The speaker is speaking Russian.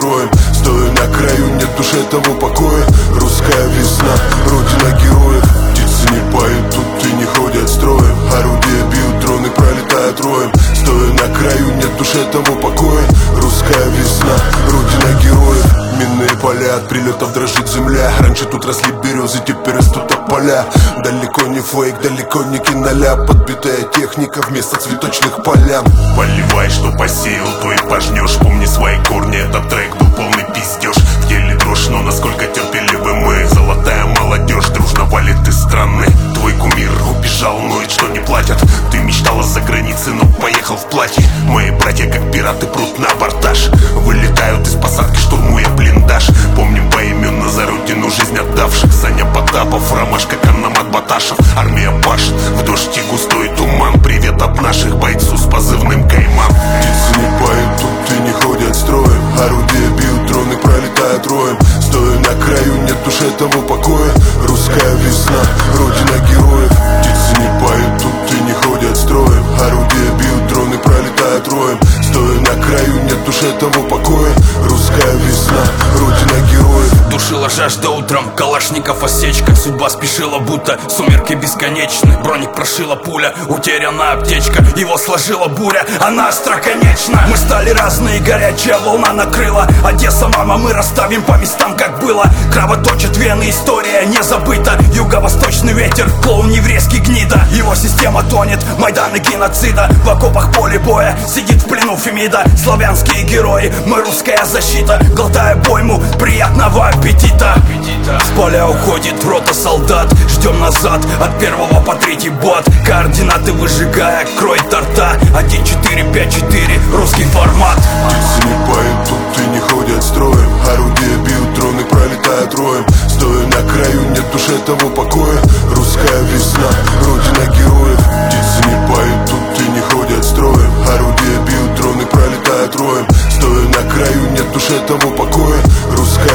роем. Стою на краю, нет душе того покоя. Русская весна, родина героев. Птицы не поют, тут и не ходят строем. Орудия бьют, дроны пролетают роем. Стою на краю, нет душе того покоя. Русская весна, родина героев. Минные поля, от прилетов дрожит земля. Раньше тут росли березы, теперь растут тополя. Далеко не фейк, далеко не киноляп. Подбитая техника вместо цветочных полян. Поливай, что посеял, то и пожнешь. Помни свои корни, этот трек был полный пиздеж. В теле дрожь, но насколько терпеливы мы. Золотая молодежь дружно валит из страны. Твой кумир убежал, ноет, что не платят. Ты мечтала за границей, но поехал в платье. Мои братья, как пираты, прут на абордаж. Вылетают из посадки, штурмуя блиндаж. Помним поименно за родину жизнь отдавших. Саня Потапов, Ромашка, Канамат, Баташев. Армия пашет, в дождь и густой туман. Привет от наших бойцов с позывным Кайман. Птицы не поют, тут и не ходят строем. Орудия бьют, дроны пролетают роем. Стою на краю, нет душе того покоя. Русская весна, родина героев. Птицы не поют, тут и не ходят строем. Орудия бьют, дроны пролетают роем. Стою на краю, нет душе того покоя. Русская весна, родина героев. Душила жажда утром, калашников осечка. Судьба спешила, будто сумерки бесконечны. Броник прошила пуля, утеряна аптечка. Его сложила буря, она остроконечна. Мы стали разные, горячая волна накрыла. Одесса, мама, мы расставим по местам, как было. Кровоточит вены, история не забыта. Юго-восточный ветер, клоун еврейский гнида. Его система тонет, Майдан и геноцида. В окопах поле боя, сидит в плену Фемида. Славянские герои, мы русская защита. Глотая пойму, приятного аппетита. С поля уходит рота солдат. Ждем назад, от 1 по 3 бот. Координаты выжигая, кроет торта. 1, 4, 5, 4, русский формат. Птицы не поют, тут и не ходят строем. Орудия бьют, дроны пролетают роем. Стою на краю, нет душе того покоя. Русская весна, родина героев. Птицы не поют, тут и не ходят строем. Орудия бьют, дроны пролетают роем. Стою на краю, нет душе того покоя. Русская